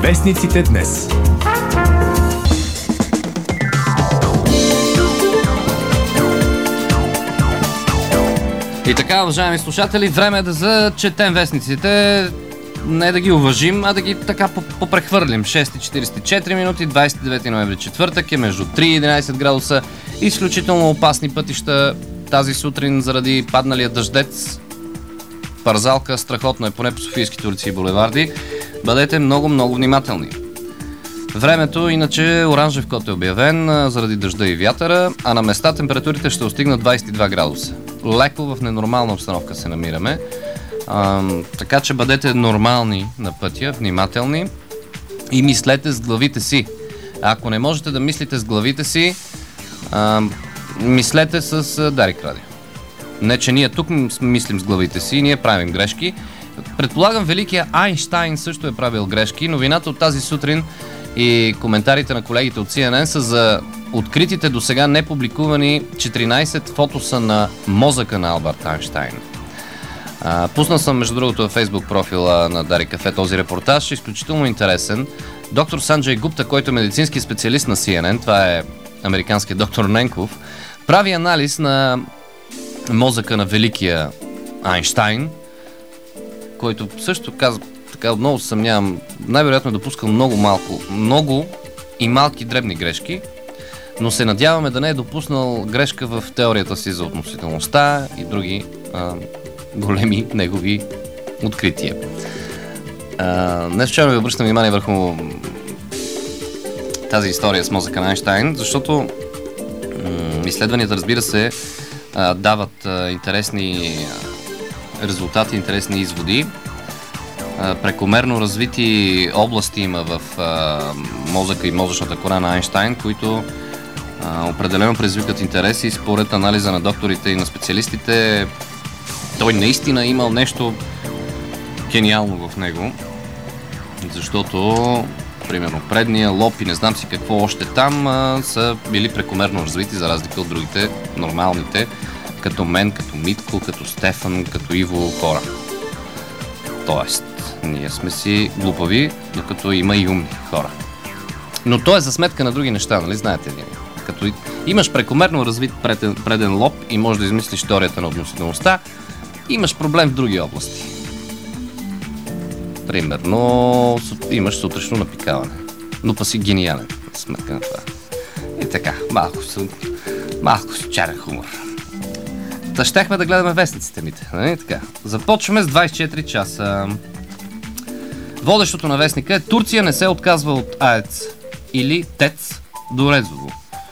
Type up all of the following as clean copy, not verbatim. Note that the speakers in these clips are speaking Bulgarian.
Вестниците днес. И така, уважаеми слушатели, време е да зачетем вестниците. Не да ги уважим, а да ги така попрехвърлим. 6:44 минути, 29 ноември, четвъртък е, между 3 и 11 градуса. Изключително опасни пътища тази сутрин заради падналия дъждец. Парзалка, страхотно е, поне по софийските улици и булеварди. Бъдете много внимателни. Времето, иначе оранжев код е обявен заради дъжда и вятъра, а на места температурите ще достигнат 22 градуса. Леко в ненормална обстановка се намираме, така че бъдете нормални на пътя, внимателни и мислете с главите си. Ако не можете да мислите с главите си, мислете с Дарик Радио. Не, че ние тук мислим с главите си, ние правим грешки. Предполагам, великия Айнщайн също е правил грешки. Новината от тази сутрин и коментарите на колегите от CNN са за откритите до сега непубликувани 14 фотоса на мозъка на Алберт Айнщайн. Пуснал съм, между другото, във Фейсбук профила на Дарик Кафе този репортаж, изключително интересен. Доктор Санджей Гупта, който е медицински специалист на CNN, това е американският доктор Ненков, прави анализ на мозъка на великия Айнщайн, който също казва, така отново съмнявам, най-вероятно е допускал много и малки дребни грешки, но се надяваме да не е допуснал грешка в теорията си за относителността и други големи негови открития. Днес вчера ви обръщам внимание върху тази история с мозъка на Айнщайн, защото изследванията, разбира се, дават интересни резултати, интересни изводи. Прекомерно развити области има в мозъка и мозъчната кора на Айнщайн, които определено предизвикат интерес и според анализа на докторите и на специалистите той наистина имал нещо гениално в него, защото примерно предния лоб и не знам си какво още там са били прекомерно развити за разлика от другите нормалните, като мен, като Митко, като Стефан, като Иво хора. Тоест, ние сме си глупави, докато има и умни хора. Но то е за сметка на други неща, нали знаете ли? Като имаш прекомерно развит преден лоб и можеш да измислиш теорията на относителността, имаш проблем в други области. Примерно, имаш сутрешно напикаване. Но па си гениален, за сметка на това. И така, малко с чарен хумор. Та щехме да гледаме вестниците мите, нали така? Започваме с 24 часа. Водещото на вестника е: Турция не се отказва от АЕЦ или ТЕЦ до Резово.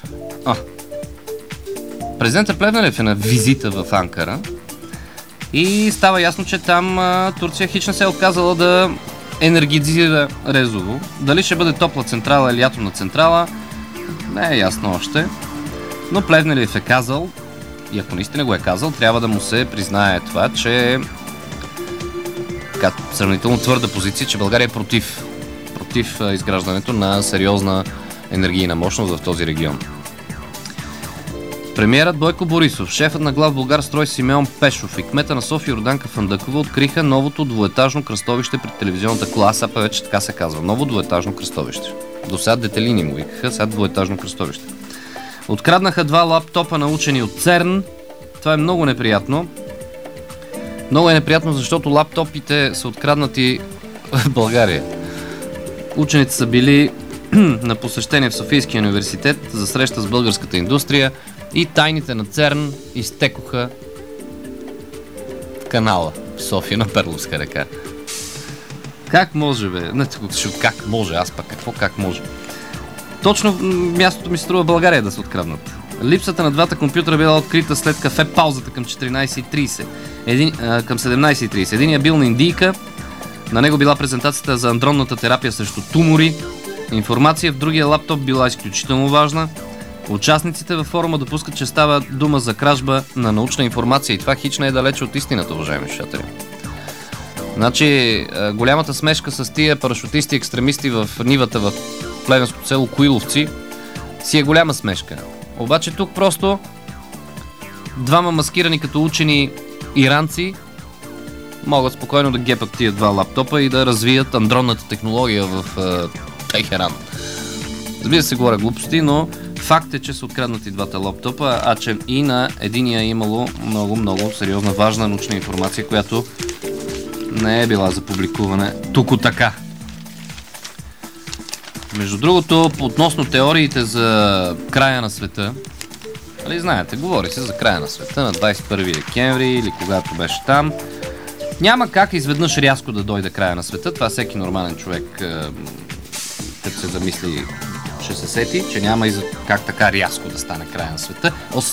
Президентът Плевнелиев е на визита в Анкара и става ясно, че там Турция хич не се е отказала да енергизира Резово. Дали ще бъде топла централа или атомна централа, не е ясно още. Но Плевнелиев е казал, и ако наистина го е казал, трябва да му се признае това, че сравнително твърда позиция, че България е против изграждането на сериозна енергийна мощност в този регион. Премиерът Бойко Борисов, шефът на Главболгарстрой Симеон Пешов и кмета на София Йорданка Фандъкова откриха новото двуетажно кръстовище пред телевизионната класа, вече така се казва, ново двуетажно кръстовище. До сега детелини му викаха, сега двуетажно кръстовище. Откраднаха 2 лаптопа на учени от ЦЕРН. Това е много неприятно. Много е неприятно, защото лаптопите са откраднати в България. Учените са били на посещение в Софийския университет за среща с българската индустрия и тайните на ЦЕРН изтекоха в канала в София на Перловска река. Как може, бе? Как може? Аз пък какво как може? Точно мястото ми струва България да се откраднат. Липсата на двата компютъра била открита след кафе паузата към 14:30. Към 17:30. Единият бил на индийка, на него била презентацията за андронната терапия срещу тумори. Информация в другия лаптоп била изключително важна. Участниците във форума допускат, че става дума за кражба на научна информация и това хич не е далече от истината, уважаеми слушатели. Значи, голямата смешка с тия парашутисти екстремисти в нивата в плевенското село Коиловци си е голяма смешка. Обаче тук просто двама маскирани като учени иранци могат спокойно да гепат тия два лаптопа и да развият андронната технология в Техеран. Разбира се, говоря глупости, но факт е, че са откраднати двата лаптопа, а че и на единия е имало много сериозна, важна научна информация, която не е била за публикуване тук така. Между другото, относно теориите за края на света, нали знаете, говори се за края на света на 21 декември или когато беше там. Няма как изведнъж рязко да дойде края на света. Това всеки нормален човек, като се замисли, ще се сети, че няма как така рязко да стане края на света.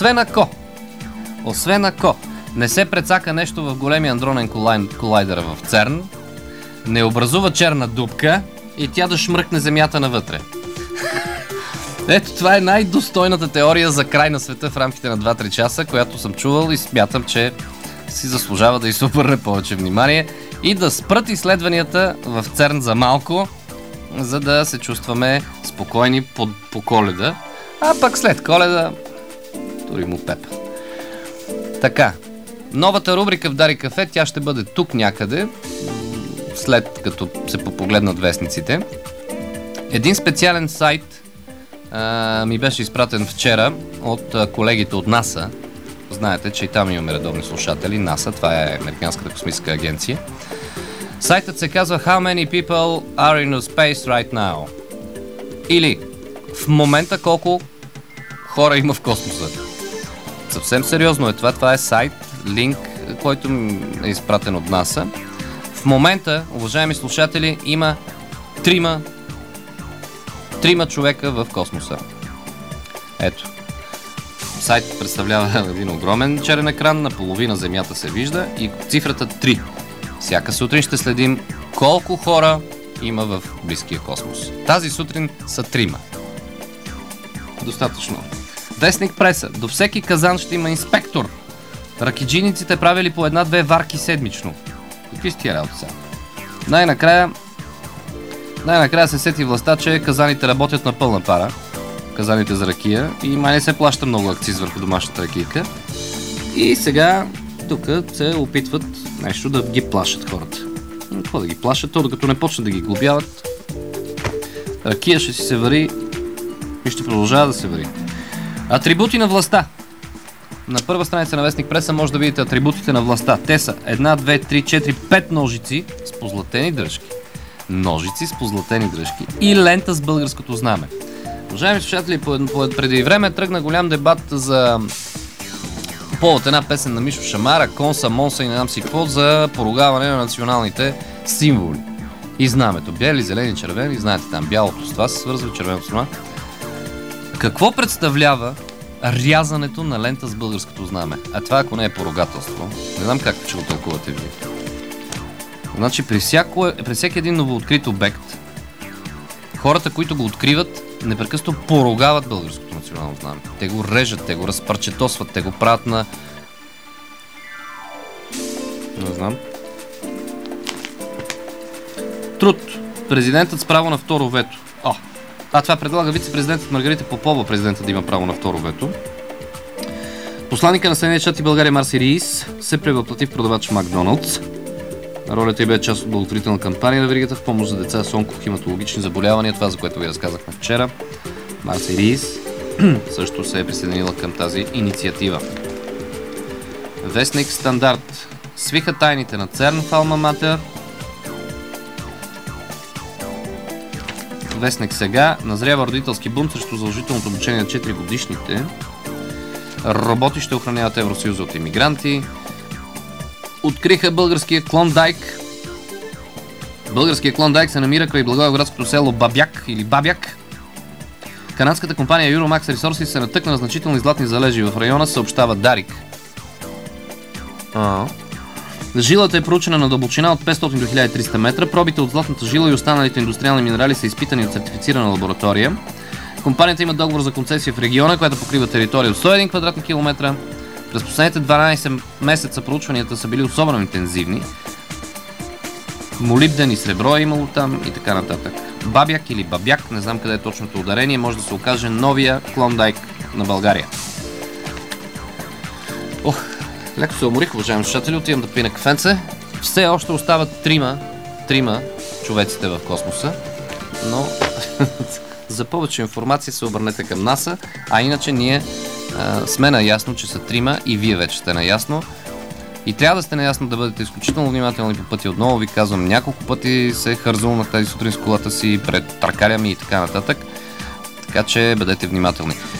Освен ако не се прецака нещо в големия андронен колайдер в ЦЕРН, не образува черна дупка и тя да шмръкне земята навътре. Ето, това е най-достойната теория за край на света в рамките на 2-3 часа, която съм чувал и смятам, че си заслужава да й се обърне повече внимание и да спрат изследванията в ЦЕРН за малко, за да се чувстваме спокойни по Коледа, а пък след Коледа тури му пепа. Така, новата рубрика в Дари кафе, тя ще бъде тук някъде, след като се попогледнат вестниците. Един специален сайт ми беше изпратен вчера от колегите от НАСА. Знаете, че и там имаме редовни слушатели. НАСА, това е Американската космическа агенция. Сайтът се казва How many people are in space right now? Или в момента колко хора има в космоса. Съвсем сериозно е това. Това е сайт, линк, който е изпратен от НАСА. В момента, уважаеми слушатели, има трима човека в космоса. Ето. Сайтът представлява един огромен черен екран, наполовина Земята се вижда и цифрата 3. Всяка сутрин ще следим колко хора има в близкия космос. Тази сутрин са 3. Достатъчно. Вестник преса. До всеки казан ще има инспектор. Ракиджийниците правили по 1-2 варки седмично. Какви сте работи сега? Най-накрая се сети властта, че казаните работят на пълна пара. Казаните за ракия и май не се плаща много акциз върху домашната ракийка. И сега тук се опитват нещо да ги плашат хората. Какво да ги плашат? То докато не почнат да ги глобяват, ракия ще си се вари и ще продължава да се вари. Атрибути на властта. На първа страница на Вестник преса може да видите атрибутите на властта. Те са 1, 2, 3, 4, 5 ножици с позлатени дръжки. Ножици с позлатени дръжки и лента с българското знаме. Уважаеми слушатели, преди време тръгна голям дебат за повод една песен на Мишо Шамара, Конса, Монса и не знам си какво, за поругаване на националните символи. И знамето. Бели, зелени, червени, знаете там, бялото с това се свързва, червеното с това. Какво представлява рязането на лента с българското знаме? А това ако не е поругателство, не знам как ще го тълкувате вие. Значи при всеки един новооткрит обект, хората, които го откриват, непрекъснато поругават българското национално знаме. Те го режат, те го разпарчетосват, те го правят на... Не знам. Труд. Президентът с право на второ вето. Това предлага вице-президентът Маргарита Попова, президентът да има право на второ вето. Посланника на Съединените щати България Марси Риис се превъплати в продавач в Макдоналдс. Ролята й бе част от благотворителна кампания на веригата в помощ за деца с онкохематологични заболявания, това за което ви разказахме вчера. Марси Риис също се е присъединила към тази инициатива. Вестник Стандарт. Свиха тайните на ЦЕРН в Алма Матер. Вестник Сега. Назрява родителски бунт срещу задължителното обучение на 4-годишните. Роботи ще охраняват Евросъюза от имигранти. Откриха българския Клондайк. Българския Клондайк се намира край благоевградското село Бабяк или Бабяк. Канадската компания Euromax Resources се натъкна на значителни златни залежи в района, съобщава Дарик. Жилата е проучена на дълбочина от 500 до 1300 метра. Пробите от златната жила и останалите индустриални минерали са изпитани от сертифицирана лаборатория. Компанията има договор за концесия в региона, която покрива територия от 101 квадратни километра. През последните 12 месеца проучванията са били особено интензивни. Молибден и сребро е имало там и така нататък. Бабяк или Бабяк, не знам къде е точното ударение, може да се окаже новия Клондайк на България. Леко се уморих, уважаеми слушатели, отивам да пина кафенце. Все още остават трима човеците в космоса, но за повече информация се обърнете към НАСА, а иначе ние сме наясно, че са трима и вие вече сте наясно. И трябва да сте наясно, да бъдете изключително внимателни по пътя. Отново ви казвам, няколко пъти се хързал на тази сутрин с колата си пред тракаря ми и така нататък. Така че бъдете внимателни.